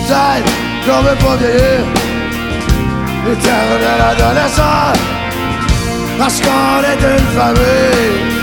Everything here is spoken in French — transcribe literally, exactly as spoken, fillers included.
peut-être qu'on veut pas vieillir, l'éternel adolescent, parce qu'on est une famille.